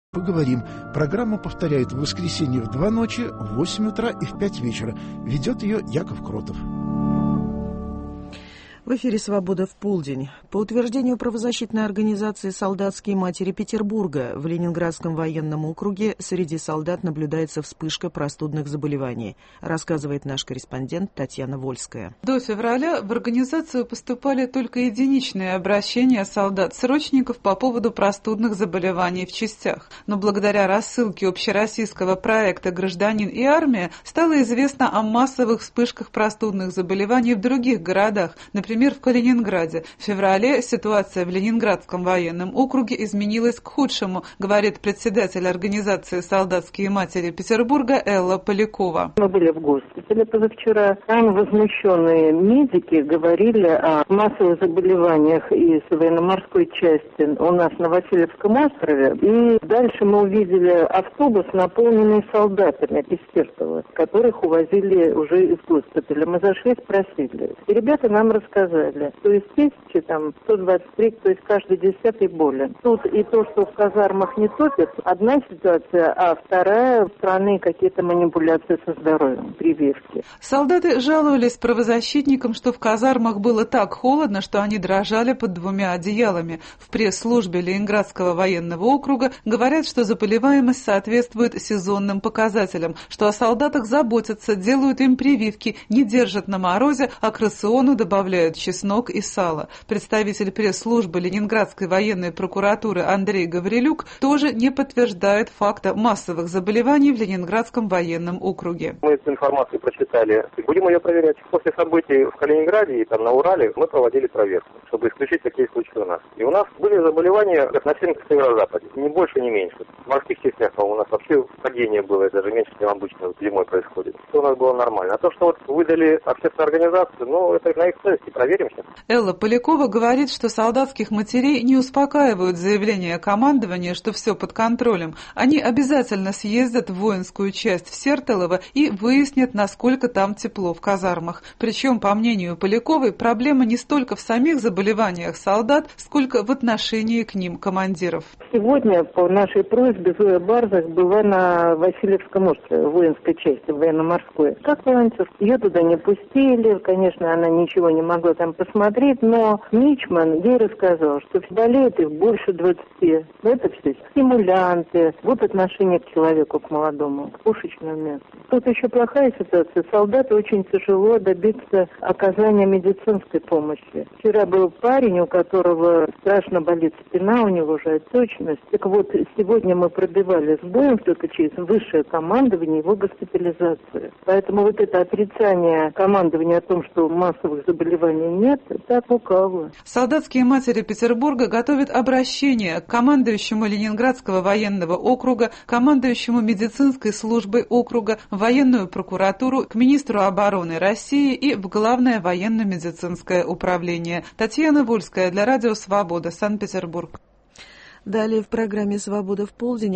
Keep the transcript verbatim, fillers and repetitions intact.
Поговорим. Программу повторяют в воскресенье в два ночи, в восемь утра и в пять вечера. Ведет ее Яков Кротов. В эфире «Свобода в полдень». По утверждению правозащитной организации «Солдатские матери Петербурга» в Ленинградском военном округе среди солдат наблюдается вспышка простудных заболеваний, рассказывает наш корреспондент Татьяна Вольская. До февраля в организацию поступали только единичные обращения солдат-срочников по поводу простудных заболеваний в частях. Но благодаря рассылке общероссийского проекта «Гражданин и армия» стало известно о массовых вспышках простудных заболеваний в других городах, например, в Калининграде. В феврале ситуация в Ленинградском военном округе изменилась к худшему, говорит председатель организации «Солдатские матери Петербурга» Элла Полякова. Мы были в госпитале позавчера. Там возмущенные медики говорили о массовых заболеваниях из военно-морской части у нас на Васильевском острове. И дальше мы увидели автобус, наполненный солдатами из Сертова, которых увозили уже из госпиталя. Мы зашли, спросили. И ребята нам рассказали, то есть тысячи, там, сто двадцать три, то есть каждый десятый болен. Тут и то, что в казармах не топят, одна ситуация, а вторая в страны какие-то манипуляции со здоровьем, прививки. Солдаты жаловались правозащитникам, что в казармах было так холодно, что они дрожали под двумя одеялами. В пресс-службе Ленинградского военного округа говорят, что заболеваемость соответствует сезонным показателям, что о солдатах заботятся, делают им прививки, не держат на морозе, а к рациону добавляют чеснок и сало. Представитель пресс-службы Ленинградской военной прокуратуры Андрей Гаврилюк тоже не подтверждает факта массовых заболеваний в Ленинградском военном округе. Мы эту информацию прочитали. Будем ее проверять. После событий в Калининграде и там на Урале мы проводили проверку, чтобы исключить такие случаи у нас. И у нас были заболевания относительно к северо-западе. Ни больше, ни меньше. В морских частях у нас вообще падение было, даже меньше, чем обычно зимой происходит. Все у нас было нормально. А то, что вот выдали общественную организацию, ну, это на их совести. Проверим сейчас. Элла Полякова говорит, что солдатских матерей не успокаивают заявления командования, что все под контролем. Они обязательно съездят в воинскую часть в Сертолово и выяснят, насколько там тепло в казармах. Причем, по мнению Поляковой, проблема не столько в самих заболеваниях солдат, сколько в отношении к ним командиров. Сегодня по нашей просьбе Зоя Барзах была на Васильевском острове, воинской части, военно-морской. Как волонтер. Ее туда не пустили, конечно, она ничего не могла там посмотреть, но Мичман ей рассказал, что болеет их больше двадцати. Это все стимулянты, вот отношение к человеку, к молодому, к пушечному месту. Тут еще плохая ситуация. Солдату очень тяжело добиться оказания медицинской помощи. Вчера был парень, у которого страшно болит спина, у него уже отечность. Так вот, сегодня мы пробивали с боем только через высшее командование его госпитализацию. Поэтому вот это отрицание командования о том, что массовых заболеваний нет, это лукаво. Солдатские матери Петербурга готовят обращение к командующему Ленинградского военного округа, командующему медицинской службой округа, в военную прокуратуру, к министру обороны России и в Главное военно-медицинское управление. Татьяна Вольская для радио «Свобода», Санкт-Петербург. Далее в программе «Свобода в полдень»